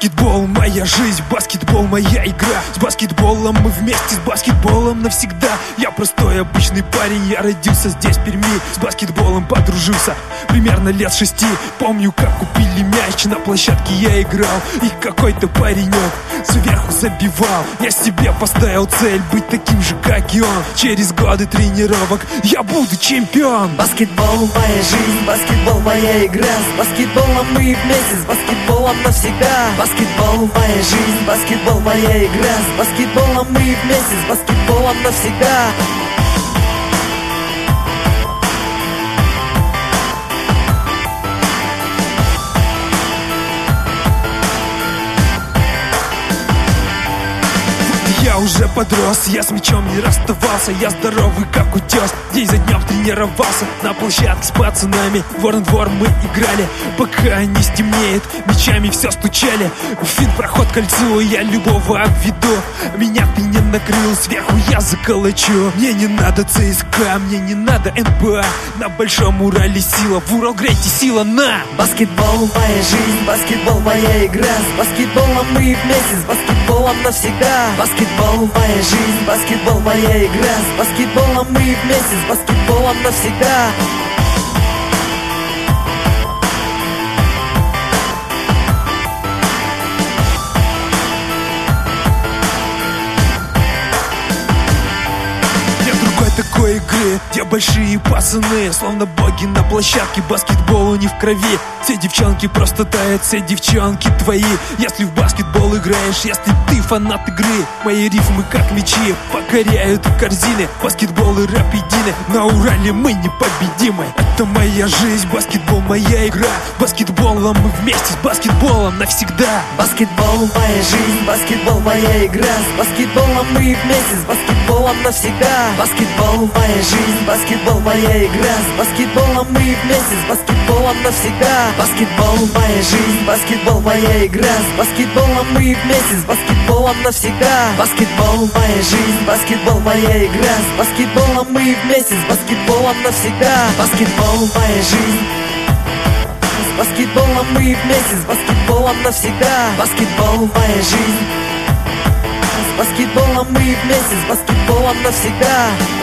Баскетбол моя жизнь, баскетбол моя игра. С баскетболом мы вместе, с баскетболом навсегда. Я простой обычный парень, я родился здесь, в Перми. С баскетболом подружился примерно лет 6. Помню, как купили мяч, на площадке я играл, и какой-то паренек сверху забивал. Я себе поставил цель быть таким же, как и он. Через годы тренировок я буду чемпион. Баскетбол моя жизнь, баскетбол моя игра. С баскетболом мы вместе, с баскетболом навсегда. Баскетбол моя жизнь, баскетбол моя игра. С баскетболом мы вместе, с баскетболом навсегда. Я уже подрос, я с мячом не расставался. Я здоровый, как утес, день за днем тренировался. На площадке с пацанами двор мы играли, пока не стемнеет, мячами все стучали. Финт, проход, кольцо, я любого обведу. Меня ты не накрыл, сверху я заколочу. Мне не надо ЦСКА, мне не надо НБА. На Большом Урале сила, в Уралгрейте сила на. Баскетбол моя жизнь, баскетбол моя игра. С баскетболом мы вместе, с баскетболом навсегда. Баскетбол моя жизнь, баскетбол моя игра. С баскетболом мы вместе, с баскетболом навсегда. Такой игры, где большие пацаны словно боги на площадке, баскетбол у них в крови. Все девчонки просто тают, все девчонки твои. Если в баскетбол играешь, если ты фанат игры, мои рифмы как мячи покоряют корзины. Баскетбол и рэп едины, на Урале мы непобедимы. Это моя жизнь, баскетбол моя игра. Баскетболом мы вместе, с баскетболом навсегда. Баскетбол моя жизнь, баскетбол моя игра. С баскетболом мы вместе, с баскетболом навсегда. Баскетбол моя жизнь, баскетбол моя игра. С баскетболом мы вместе, с баскетболом навсегда. Баскетбол моя жизнь, баскетбол моя игра. С баскетболом мы вместе, с баскетболом навсегда. Баскетбол моя жизнь, баскетбол моя игра. С баскетболом мы вместе, с баскетболом навсегда. Баскетбол моя жизнь, с баскетболом мы вместе, с баскетболом навсегда. Баскетбол моя жизнь, с баскетболом мы вместе, с баскетболом навсегда.